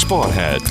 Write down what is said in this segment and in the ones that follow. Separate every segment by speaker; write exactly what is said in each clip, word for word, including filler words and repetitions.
Speaker 1: Sparheld.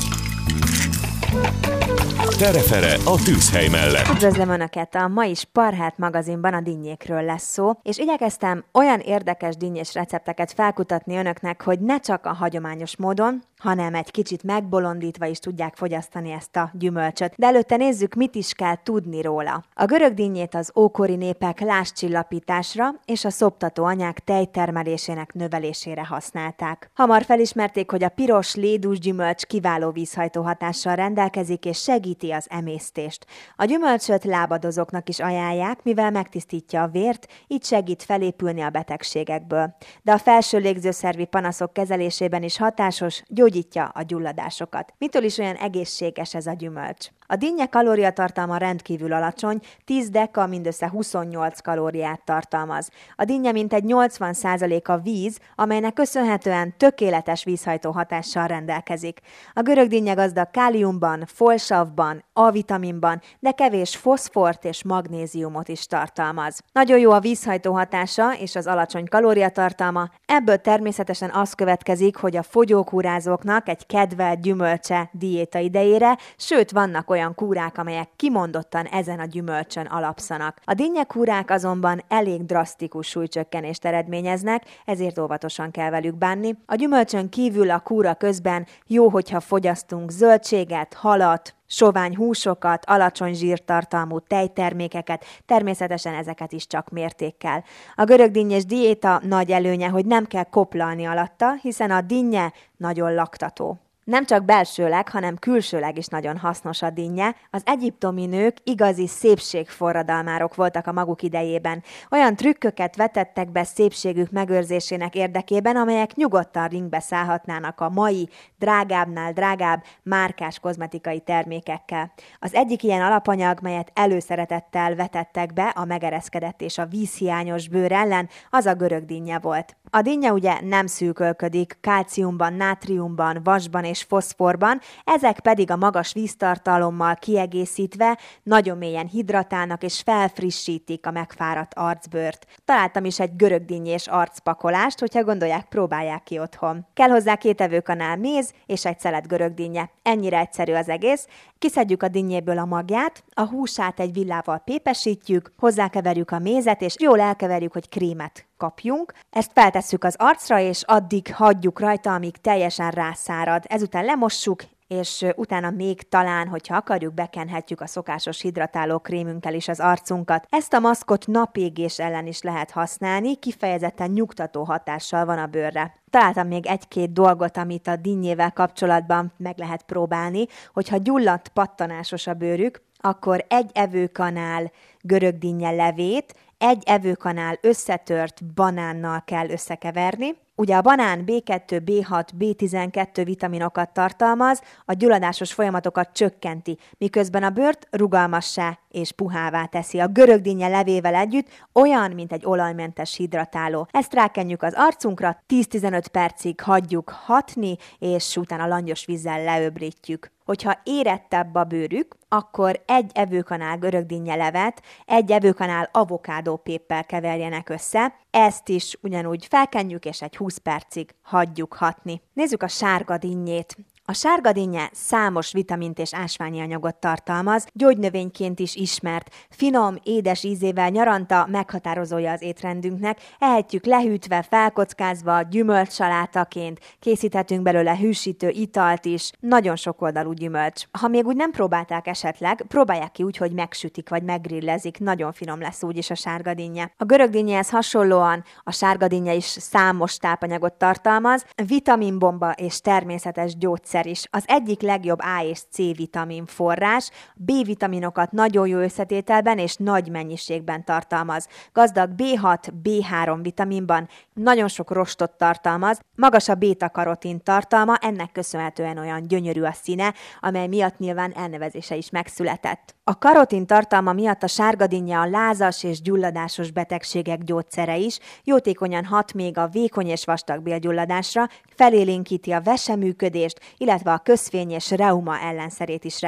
Speaker 1: Terefere a tűzhely mellett.
Speaker 2: Üdvözlöm Önöket! A mai Sparheld magazinban a dinnyékről lesz szó, és igyekeztem olyan érdekes dinnyés recepteket felkutatni Önöknek, hogy ne csak a hagyományos módon, hanem egy kicsit megbolondítva is tudják fogyasztani ezt a gyümölcsöt. De előtte nézzük, mit is kell tudni róla. A görög dinnyét az ókori népek lázcsillapításra és a szoptató anyák tejtermelésének növelésére használták. Hamar felismerték, hogy a piros lédús gyümölcs kiváló vízhajtó hatással rendelkezik és segíti az emésztést. A gyümölcsöt lábadozóknak is ajánlják, mivel megtisztítja a vért, így segít felépülni a betegségekből. De a felső légzőszervi panaszok kezelésében is hatásos, gyógyítja a gyulladásokat. Mitől is olyan egészséges ez a gyümölcs? A dinnye kalóriatartalma rendkívül alacsony, tíz deka mindössze huszonnyolc kalóriát tartalmaz. A dinnye mintegy nyolcvan százaléka víz, amelynek köszönhetően tökéletes vízhajtó hatással rendelkezik. A görög dinnye gazdag káliumban, folsavban, A-vitaminban, de kevés foszfort és magnéziumot is tartalmaz. Nagyon jó a vízhajtó hatása és az alacsony kalóriatartalma, ebből természetesen az következik, hogy a fogyókúrázóknak egy kedvelt gyümölcse diéta idejére, sőt vannak olyan olyan kúrák, amelyek kimondottan ezen a gyümölcsön alapszanak. A dinnyekúrák azonban elég drasztikus súlycsökkenést eredményeznek, ezért óvatosan kell velük bánni. A gyümölcsön kívül a kúra közben jó, hogyha fogyasztunk zöldséget, halat, sovány húsokat, alacsony zsírtartalmú tejtermékeket, természetesen ezeket is csak mértékkel. A görög dinnyés diéta nagy előnye, hogy nem kell koplalni alatta, hiszen a dinnye nagyon laktató. Nem csak belsőleg, hanem külsőleg is nagyon hasznos a dinnye. Az egyiptomi nők igazi szépségforradalmárok voltak a maguk idejében. Olyan trükköket vetettek be szépségük megőrzésének érdekében, amelyek nyugodtan ringbe szállhatnának a mai, drágábbnál drágább, márkás kozmetikai termékekkel. Az egyik ilyen alapanyag, melyet előszeretettel vetettek be a megereszkedett és a vízhiányos bőr ellen, az a görög dinnye volt. A dinnye ugye nem szűkölködik, kálciumban, nátriumban, vasban és foszforban, ezek pedig a magas víztartalommal kiegészítve nagyon mélyen hidratálnak és felfrissítik a megfáradt arcbőrt. Találtam is egy görög dinnyés arcpakolást, hogyha gondolják, próbálják ki otthon. Kell hozzá két evőkanál méz és egy szelet görög dinnye. Ennyire egyszerű az egész. Kiszedjük a dinnyéből a magját, a húsát egy villával pépesítjük, hozzákeverjük a mézet, és jól elkeverjük, hogy krémet kapjunk. Ezt feltesszük az arcra, és addig hagyjuk rajta, amíg teljesen rászárad. Ezután lemossuk, és utána még talán, hogyha akarjuk, bekenhetjük a szokásos hidratáló krémünkkel is az arcunkat. Ezt a maszkot napégés ellen is lehet használni, kifejezetten nyugtató hatással van a bőrre. Találtam még egy-két dolgot, amit a dinnyével kapcsolatban meg lehet próbálni, hogyha gyulladt, pattanásos a bőrük, akkor egy evőkanál görög dinnye levét, egy evőkanál összetört banánnal kell összekeverni. Ugye a banán bé kettő, bé hat, bé tizenkettő vitaminokat tartalmaz, a gyulladásos folyamatokat csökkenti, miközben a bőrt rugalmassá és puhává teszi. A görög dinnye levével együtt olyan, mint egy olajmentes hidratáló. Ezt rákenjük az arcunkra, tíz-tizenöt percig hagyjuk hatni, és utána langyos vízzel leöblítjük. Hogyha érettebb a bőrük, akkor egy evőkanál görög dinnye levet, egy evőkanál avokádópéppel keverjenek össze. Ezt is ugyanúgy felkenjük, és egy húsz percig hagyjuk hatni. Nézzük a sárga dinnyét. A sárga dinnye számos vitamint és ásványi anyagot tartalmaz, gyógynövényként is ismert, finom, édes ízével nyaranta meghatározója az étrendünknek, ehetjük lehűtve, felkockázva, gyümölcsalátaként, készíthetünk belőle hűsítő italt is, nagyon sokoldalú gyümölcs. Ha még úgy nem próbálták esetleg, próbálják ki úgy, hogy megsütik vagy meggrillezik, nagyon finom lesz úgyis a sárga dinnye. A görög dinnyéhez hasonlóan a sárga dinnye is számos tápanyagot tartalmaz, vitaminbomba és természetes gyógyszer is. Az egyik legjobb A és C vitamin forrás, B-vitaminokat nagyon jó összetételben és nagy mennyiségben tartalmaz. Gazdag bé hat, bé három vitaminban, nagyon sok rostot tartalmaz, magas a béta-karotin tartalma, ennek köszönhetően olyan gyönyörű a színe, amely miatt nyilván elnevezése is megszületett. A karotin tartalma miatt a sárga dinnye a lázas és gyulladásos betegségek gyógyszere is, jótékonyan hat még a vékony és vastag bélgyulladásra, felélénkíti a veseműködést, illetve a köszfény és reuma ellenszerét is rejti.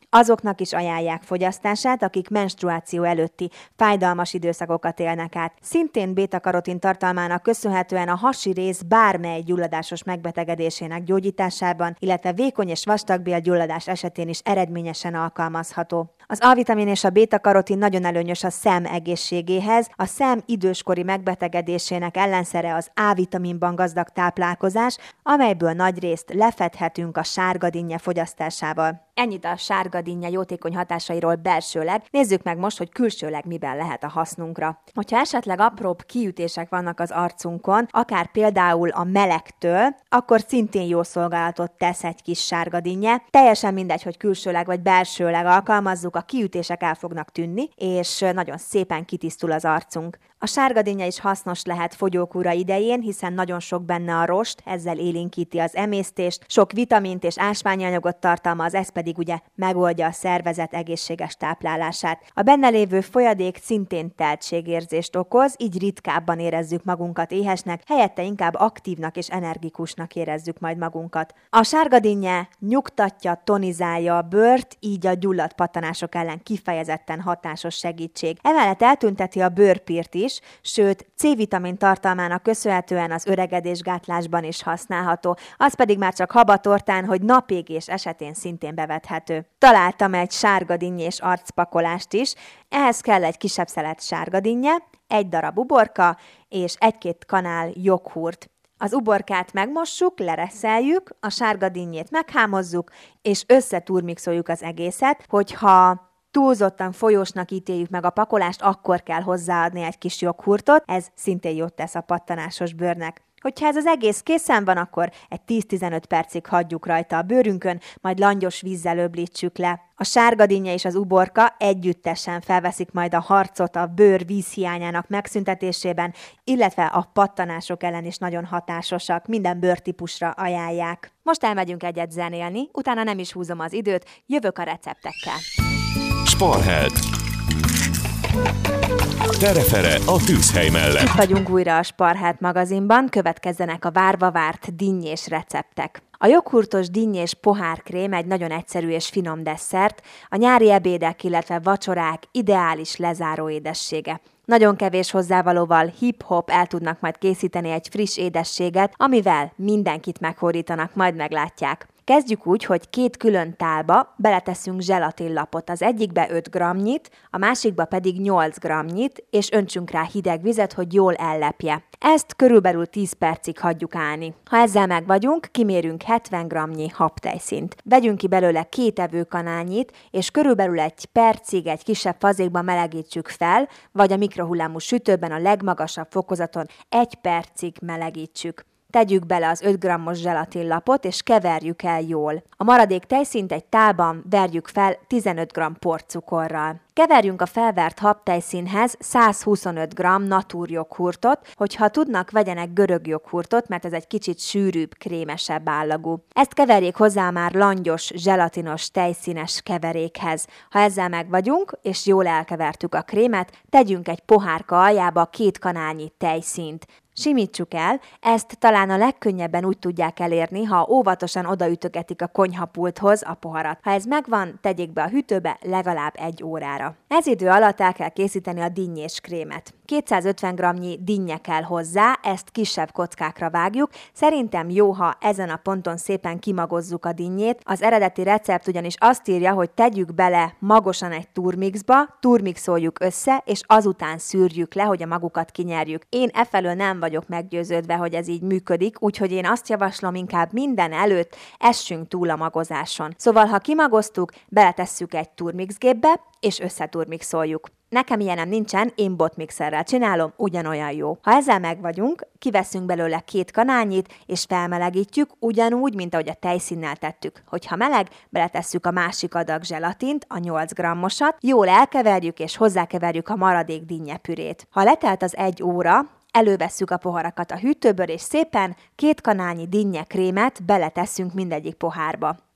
Speaker 2: Azoknak is ajánlják fogyasztását, akik menstruáció előtti fájdalmas időszakokat élnek át. Szintén béta-karotin tartalmának köszönhetően a hasi rész bármely gyulladásos megbetegedésének gyógyításában, illetve vékony és vastagbélgyulladás esetén is eredményesen alkalmazható. Az A-vitamin és a béta-karotin nagyon előnyös a szem egészségéhez, a szem időskori megbetegedésének ellenszere az A-vitaminban gazdag táplálkozás, amelyből nagyrészt lefedhetünk a sárgadinnye fogyasztásával. Ennyit a sárgadinnye jótékony hatásairól belsőleg, nézzük meg most, hogy külsőleg miben lehet a hasznunkra. Hogyha esetleg apróbb kiütések vannak az arcunkon, akár például a melegtől, akkor szintén jó szolgálatot tesz egy kis sárgadinnye. Teljesen mindegy, hogy külsőleg vagy belsőleg alkalmazzuk, a kiütések el fognak tűnni, és nagyon szépen kitisztul az arcunk. A sárgadinnye is hasznos lehet fogyókúra idején, hiszen nagyon sok benne a rost, ezzel élénkíti az emésztést, sok vitamint és ásványanyagot tartalmaz, ez pedig ugye megoldja a szervezet egészséges táplálását. A benne lévő folyadék szintén teltségérzést okoz, így ritkábban érezzük magunkat éhesnek, helyette inkább aktívnak és energikusnak érezzük majd magunkat. A sárgadinnye nyugtatja, tonizálja a bőrt, így a gyulladt pattanások ellen kifejezetten hatásos segítség. Emellett eltünteti a bőrpírt is, sőt, C-vitamin tartalmának köszönhetően az öregedésgátlásban is használható, az pedig már csak habatortán, hogy napégés esetén szintén bevethető. Találtam egy sárgadinnyés arcpakolást is, ehhez kell egy kisebb szelet sárgadinnye, egy darab uborka és egy-két kanál joghurt. Az uborkát megmossuk, lereszeljük, a sárgadinnyét meghámozzuk, és összeturmixoljuk az egészet, hogyha túlzottan folyósnak ítéljük meg a pakolást, akkor kell hozzáadni egy kis joghurtot, ez szintén jót tesz a pattanásos bőrnek. Hogyha ez az egész készen van, akkor egy tíz-tizenöt percig hagyjuk rajta a bőrünkön, majd langyos vízzel öblítsük le. A sárgadinnye és az uborka együttesen felveszik majd a harcot a bőr vízhiányának megszüntetésében, illetve a pattanások ellen is nagyon hatásosak, minden bőrtípusra ajánlják. Most elmegyünk egyet zenélni, utána nem is húzom az időt, jövök a receptekkel.
Speaker 1: Sparheld. Terefere a tűzhely mellett.
Speaker 2: Itt vagyunk újra a Sparheld magazinban, következzenek a várva várt dinnyés receptek. A joghurtos dinnyés pohárkrém egy nagyon egyszerű és finom desszert, a nyári ebédek, illetve vacsorák ideális lezáró édessége. Nagyon kevés hozzávalóval hip-hop el tudnak majd készíteni egy friss édességet, amivel mindenkit meghódítanak, majd meglátják. Kezdjük úgy, hogy két külön tálba beleteszünk zselatinlapot, az egyikbe öt grammnyit, a másikba pedig nyolc grammnyit, és öntsünk rá hideg vizet, hogy jól ellepje. Ezt körülbelül tíz percig hagyjuk állni. Ha ezzel meg vagyunk, kimérünk hetven grammnyi habtejszínt. Vegyünk ki belőle két evőkanálnyit, és körülbelül egy percig egy kisebb fazékba melegítsük fel, vagy a mikrohullámú sütőben a legmagasabb fokozaton egy percig melegítsük. Tegyük bele az öt grammos zselatinlapot, és keverjük el jól. A maradék tejszínt egy tálban verjük fel tizenöt gramm porcukorral. Keverjünk a felvert habtejszínhez százhuszonöt gramm natúrjoghurtot, hogyha tudnak, vegyenek görög joghurtot, mert ez egy kicsit sűrűbb, krémesebb állagú. Ezt keverjék hozzá már langyos, zselatinos, tejszínes keverékhez. Ha ezzel meg vagyunk, és jól elkevertük a krémet, tegyünk egy pohárka aljába két kanálnyi tejszínt. Simítsuk el, ezt talán a legkönnyebben úgy tudják elérni, ha óvatosan odaütögetik a konyhapulthoz a poharat. Ha ez megvan, tegyék be a hűtőbe legalább egy órára. Ez idő alatt el kell készíteni a dinnyés krémet. kétszázötven grammnyi dinnye kell hozzá, ezt kisebb kockákra vágjuk. Szerintem jó, ha ezen a ponton szépen kimagozzuk a dinnyét. Az eredeti recept ugyanis azt írja, hogy tegyük bele magosan egy turmixba, turmixoljuk össze, és azután szűrjük le, hogy a magukat kinyerjük. Én efelől nem vagyok meggyőződve, hogy ez így működik, úgyhogy én azt javaslom, inkább minden előtt essünk túl a magozáson. Szóval, ha kimagoztuk, beletesszük egy turmixgépbe, és összeturmixoljuk. Nekem ilyenem nincsen, én botmixerrel csinálom, ugyanolyan jó. Ha ezzel meg vagyunk, kiveszünk belőle két kanálnyit, és felmelegítjük, ugyanúgy, mint ahogy a tejszínnel tettük. Hogyha meleg, beletesszük a másik adag zselatint, a nyolc grammosat, jól elkeverjük, és hozzákeverjük a maradék dinnyepürét. Ha letelt az egy óra, elővesszük a poharakat a hűtőből, és szépen két kanálnyi dinnye krémet beletesszünk mindegyik pohárba.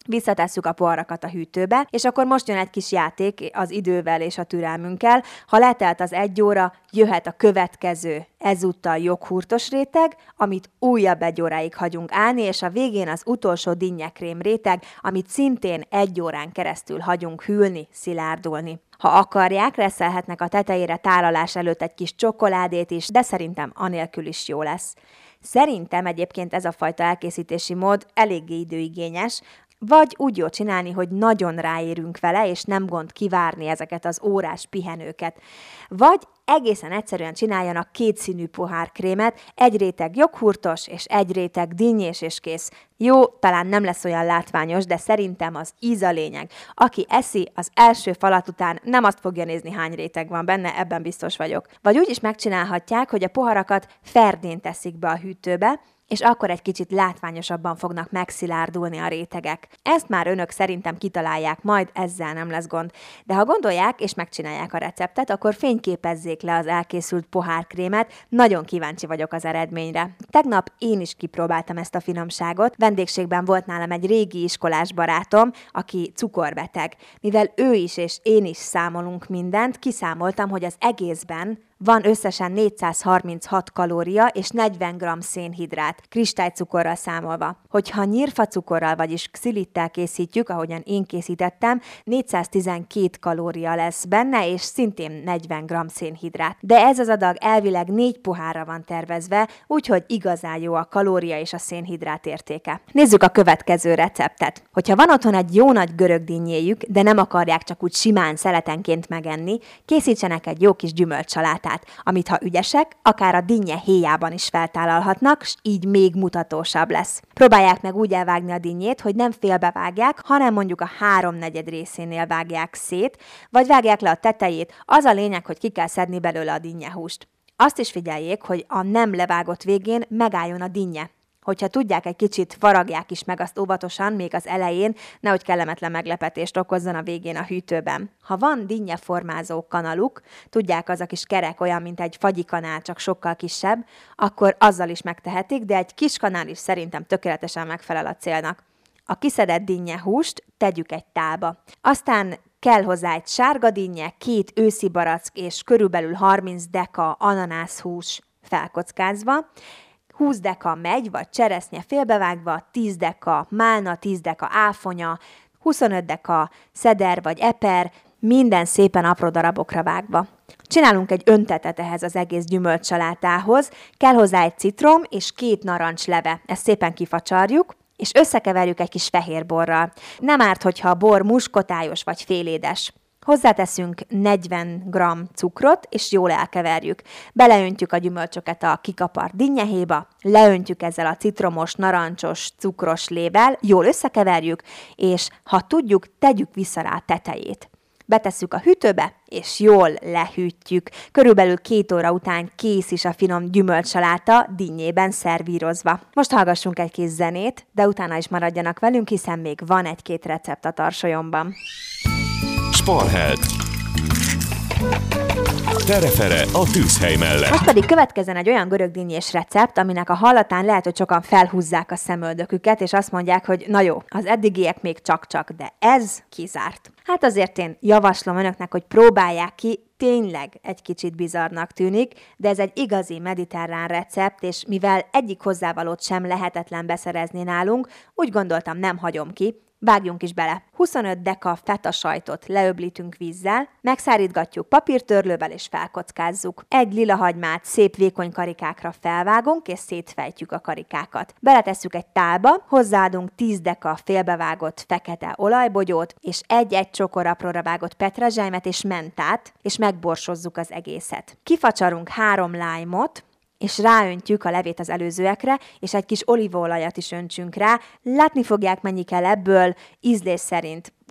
Speaker 2: Visszatesszük a poharakat a hűtőbe, és akkor most jön egy kis játék az idővel és a türelmünkkel. Ha letelt az egy óra, jöhet a következő, ezúttal joghurtos réteg, amit újabb egy óráig hagyunk állni, és a végén az utolsó dinnyekrém réteg, amit szintén egy órán keresztül hagyunk hűlni, szilárdulni. Ha akarják, reszelhetnek a tetejére tálalás előtt egy kis csokoládét is, de szerintem anélkül is jó lesz. Szerintem egyébként ez a fajta elkészítési mód eléggé időigényes, vagy úgy jó csinálni, hogy nagyon ráérünk vele, és nem gond kivárni ezeket az órás pihenőket. Vagy egészen egyszerűen csináljanak kétszínű pohárkrémet, egy réteg joghurtos, és egy réteg dinnyés, és kész. Jó, talán nem lesz olyan látványos, de szerintem az íz a lényeg. Aki eszi, az első falat után nem azt fogja nézni, hány réteg van benne, ebben biztos vagyok. Vagy úgy is megcsinálhatják, hogy a poharakat ferdén teszik be a hűtőbe, és akkor egy kicsit látványosabban fognak megszilárdulni a rétegek. Ezt már önök szerintem kitalálják majd, ezzel nem lesz gond. De ha gondolják és megcsinálják a receptet, akkor fényképezzék le az elkészült pohárkrémet, nagyon kíváncsi vagyok az eredményre. Tegnap én is kipróbáltam ezt a finomságot, vendégségben volt nálam egy régi iskolás barátom, aki cukorbeteg. Mivel ő is és én is számolunk mindent, kiszámoltam, hogy az egészben van összesen négyszázharminchat kalória és negyven gramm szénhidrát, kristálycukorral számolva. Hogyha nyírfacukorral, vagyis xilittel készítjük, ahogyan én készítettem, négyszáztizenkét kalória lesz benne, és szintén negyven gramm szénhidrát. De ez az adag elvileg négy pohárra van tervezve, úgyhogy igazán jó a kalória és a szénhidrát értéke. Nézzük a következő receptet. Hogyha van otthon egy jó nagy görög dinnyéjük, de nem akarják csak úgy simán szeletenként megenni, készítsenek egy jó kis gyümölcsalátát, amit ha ügyesek, akár a dinnye héjában is feltállalhatnak, s így még mutatósabb lesz. Próbálják meg úgy elvágni a dinnyét, hogy nem félbevágják, hanem mondjuk a háromnegyed részénél vágják szét, vagy vágják le a tetejét, az a lényeg, hogy ki kell szedni belőle a dinnyehúst. Azt is figyeljék, hogy a nem levágott végén megálljon a dinnye. Hogyha tudják, egy kicsit faragják is meg azt óvatosan, még az elején, nehogy kellemetlen meglepetést okozzon a végén a hűtőben. Ha van dinnyeformázó kanaluk, tudják, az a kis kerek olyan, mint egy fagyikanál, csak sokkal kisebb, akkor azzal is megtehetik, de egy kis kanál is szerintem tökéletesen megfelel a célnak. A kiszedett dinnyehúst tegyük egy tálba. Aztán kell hozzá egy sárga dinnye, két őszi barack és körülbelül harminc deka ananászhús felkockázva, húsz deka megy, vagy cseresznye félbevágva, tíz deka málna, tíz deka áfonya, huszonöt deka szeder vagy eper, minden szépen apró darabokra vágva. Csinálunk egy öntetet ehhez az egész gyümölcsalátához, kell hozzá egy citrom és két narancsleve, ezt szépen kifacsarjuk, és összekeverjük egy kis fehérborral. Nem árt, hogyha a bor muskotályos vagy félédes. Hozzáteszünk negyven gramm cukrot, és jól elkeverjük. Beleöntjük a gyümölcsöket a kikapart dinnyehéba, leöntjük ezzel a citromos, narancsos, cukros lével, jól összekeverjük, és ha tudjuk, tegyük vissza rá a tetejét. Betesszük a hűtőbe, és jól lehűtjük. Körülbelül két óra után kész is a finom gyümölcsaláta, dinnyében szervírozva. Most hallgassunk egy kis zenét, de utána is maradjanak velünk, hiszen még van egy-két recept a tarsolyomban.
Speaker 1: Sparheld. Terefere a tűzhely mellett.
Speaker 2: Most pedig következzen egy olyan görögdinnyés recept, aminek a hallatán lehet, hogy sokan felhúzzák a szemöldöküket, és azt mondják, hogy na jó, az eddigiek még csak-csak, de ez kizárt. Hát azért én javaslom önöknek, hogy próbálják ki, tényleg egy kicsit bizarrnak tűnik, de ez egy igazi mediterrán recept, és mivel egyik hozzávalót sem lehetetlen beszerezni nálunk, úgy gondoltam, nem hagyom ki. Vágjunk is bele. huszonöt deka feta sajtot leöblítünk vízzel, megszárítgatjuk papírtörlővel és felkockázzuk. Egy lila hagymát szép vékony karikákra felvágunk és szétfejtjük a karikákat. Beletesszük egy tálba, hozzáadunk tíz deka félbevágott fekete olajbogyót és egy-egy csokor apróra vágott petrezselymet és mentát, és megborsozzuk az egészet. Kifacsarunk három lájmot, és ráöntjük a levét az előzőekre, és egy kis olívaolajat is öntsünk rá. Látni fogják, mennyi kell ebből, ízlés szerint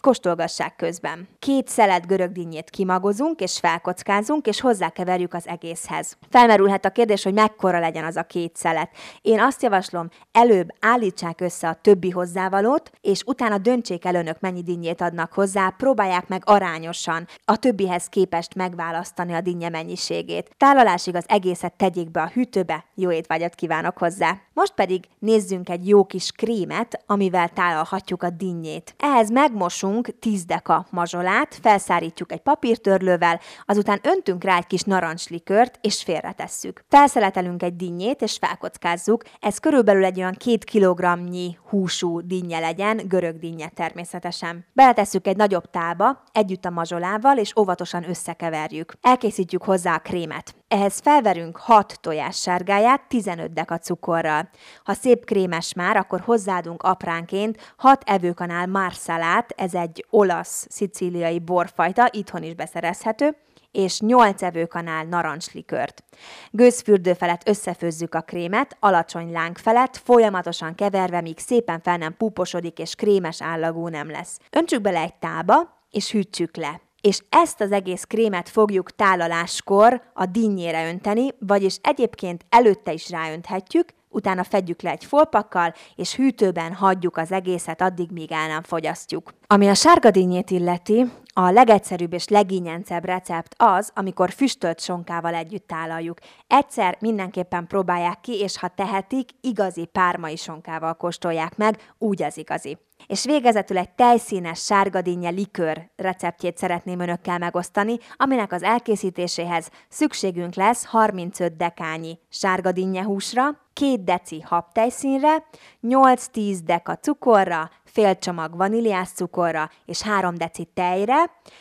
Speaker 2: kóstolgassák közben. Két szelet görögdinnyét kimagozunk és felkockázunk, és hozzákeverjük az egészhez. Felmerülhet a kérdés, hogy mekkora legyen az a két szelet. Én azt javaslom, előbb állítsák össze a többi hozzávalót, és utána döntsék el önök, mennyi dinnyét adnak hozzá, próbálják meg arányosan a többihez képest megválasztani a dinnye mennyiségét. Tálalásig az egészet tegyék be a hűtőbe, jó étvágyat kívánok hozzá! Most pedig nézzünk egy jó kis krémet, amivel tálalhatjuk a dinnyét. Ehhez megmosunk tíz deka mazsolát, felszárítjuk egy papírtörlővel, azután öntünk rá egy kis narancslikört, és félretesszük. Felszeletelünk egy dinnyét, és felkockázzuk. Ez körülbelül egy olyan két kilogramnyi húsú dinnye legyen, görög dinnye természetesen. Beletesszük egy nagyobb tálba, együtt a mazsolával, és óvatosan összekeverjük. Elkészítjük hozzá a krémet. Ehhez felverünk hat tojássárgáját tizenöt deka cukorral. Ha szép krémes már, akkor hozzáadunk apránként hat evőkanál marsalát, ez egy olasz, szicíliai borfajta, itthon is beszerezhető, és nyolc evőkanál narancslikört. Gőzfürdő felett összefőzzük a krémet, alacsony láng felett, folyamatosan keverve, míg szépen fel nem púposodik, és krémes állagú nem lesz. Öntsük bele egy tálba, és hűtsük le. És ezt az egész krémet fogjuk tálaláskor a dinnyére önteni, vagyis egyébként előtte is ráönthetjük, utána fedjük le egy folpakkal, és hűtőben hagyjuk az egészet addig, míg el nem fogyasztjuk. Ami a sárga dinnyét illeti, a legegyszerűbb és legínyencebb recept az, amikor füstölt sonkával együtt tálaljuk. Egyszer mindenképpen próbálják ki, és ha tehetik, igazi pármai sonkával kóstolják meg, úgy az igazi. És végezetül egy tejszínes sárgadinnye likőr receptjét szeretném önökkel megosztani, aminek az elkészítéséhez szükségünk lesz harmincöt dekányi sárgadinnye húsra, két deci habtejszínre, nyolc-tíz deka cukorra, fél csomag vaníliás cukorra és három deci tejre,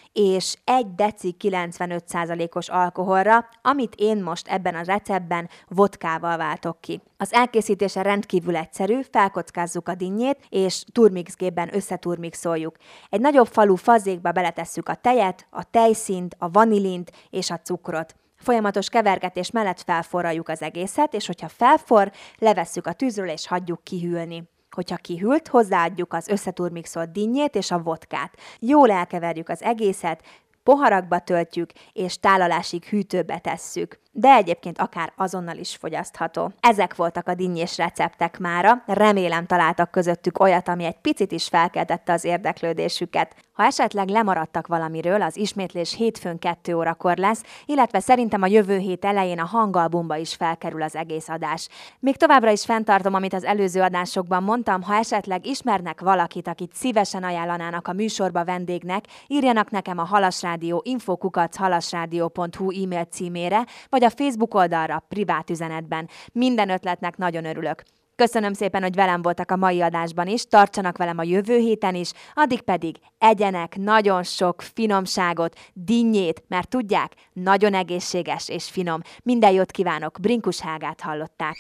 Speaker 2: és egy deci kilencvenöt százalékos alkoholra, amit én most ebben a receptben vodkával váltok ki. Az elkészítése rendkívül egyszerű, felkockázzuk a dinnyét, és turmixgépben összeturmixoljuk. Egy nagyobb falu fazékba beletesszük a tejet, a tejszínt, a vanilint és a cukrot. Folyamatos kevergetés mellett felforraljuk az egészet, és hogyha felforr, levesszük a tűzről és hagyjuk kihűlni. Hogyha kihűlt, hozzáadjuk az összeturmixolt dinnyét és a vodkát. Jól elkeverjük az egészet, poharakba töltjük, és tálalásig hűtőbe tesszük. De egyébként akár azonnal is fogyasztható. Ezek voltak a dinnyés receptek mára, remélem találtak közöttük olyat, ami egy picit is felkeltette az érdeklődésüket. Ha esetleg lemaradtak valamiről, az ismétlés hétfőn kettő órakor lesz, illetve szerintem a jövő hét elején a hangalbumba is felkerül az egész adás. Még továbbra is fenntartom, amit az előző adásokban mondtam, ha esetleg ismernek valakit, akit szívesen ajánlanának a műsorba vendégnek, írjanak nekem a halasrádió info kukac halasrádió pont hu e-mail címére, vagy a Facebook oldalra, privát üzenetben. Minden ötletnek nagyon örülök. Köszönöm szépen, hogy velem voltak a mai adásban is, tartsanak velem a jövő héten is, addig pedig egyenek nagyon sok finomságot, dinnyét, mert tudják, nagyon egészséges és finom. Minden jót kívánok, Brinkus Hágát hallották.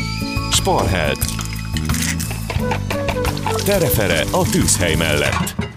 Speaker 1: Sparheld. Terefere a tűzhely mellett.